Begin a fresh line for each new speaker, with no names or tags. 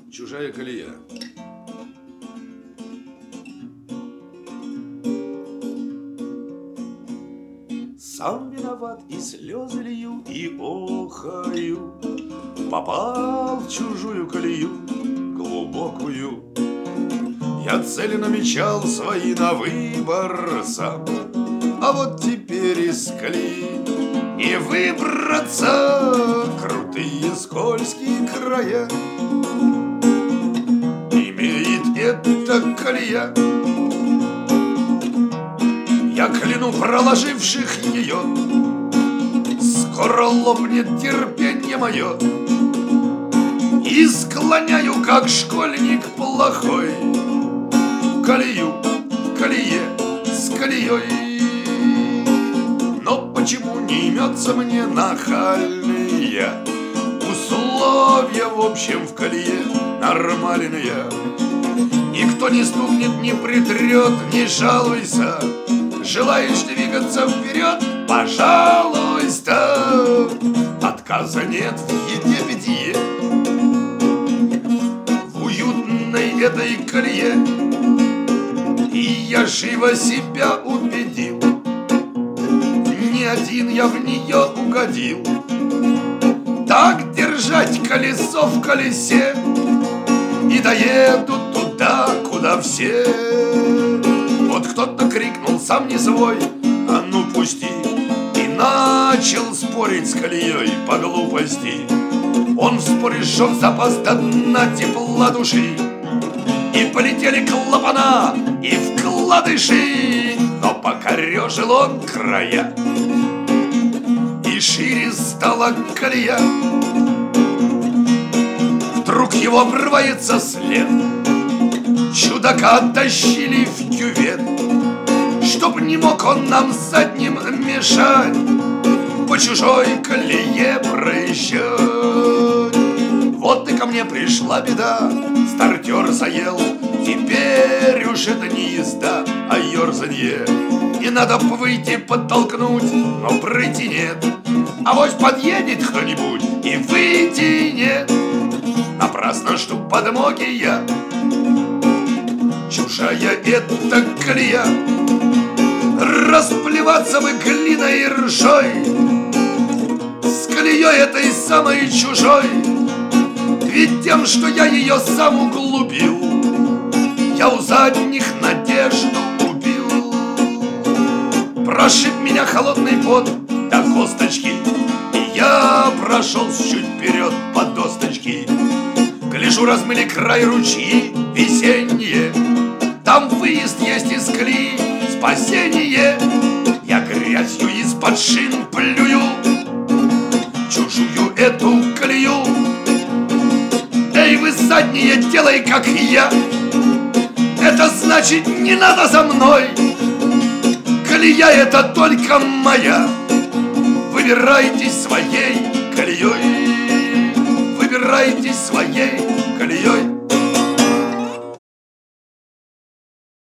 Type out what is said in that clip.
Чужая колея. Сам виноват, и слезы лью, и охаю. Попал в чужую колею глубокую. Я цели намечал свои на выбор сам, а вот теперь из колеи не выбраться. Крутые скользкие края имеет эта колея. Я кляну проложивших ее, скоро лопнет терпенье мое, и склоняю, как школьник плохой, колею в колее с колеей. Но почему не имется мне нахальные условия, в общем, в колее нормальные? Никто не стукнет, не притрет, не жалуйся. Желаешь двигаться вперед? Пожалуйста. Отказа нет в еде, питье, в уютной этой колее. И я живо себя убедил, не один я в нее угодил. Так держать колесо в колесе, и доеду туда, куда все. Вот кто-то крикнул, сам не свой, а ну пусти, и начал спорить с колеей по глупости. Он в споре сжег запас до дна тепла души, и полетели клапана и вкладыши. Но покорежил он края, и шире стала колея. Вдруг его обрывается след, чудака оттащили в кювет, чтоб не мог он нам задним мешать по чужой колее проезжать. Вот и ко мне пришла беда, стартер заел. Теперь уж это не езда, а ерзанье. Не надо б выйти подтолкнуть, но пройти нет. Авось подъедет кто-нибудь и выйти нет. Напрасно жду подмоги я, чужая эта колея. Расплеваться бы глиной и ржой с колеей этой самой чужой. Ведь тем, что я ее сам углубил, я у задних надежду убил. Прошиб меня холодный пот до косточки, и я прошел чуть вперед по досточке. Гляжу, размыли край ручьи весенние, там выезд есть из колеи, спасение. Я грязью из-под шин плюю чужую эту колею. Эй, вы задние, делай как я, это значит не надо за мной. Колея это только моя, выбирайтесь своей колеей, выбирайтесь своей колеей.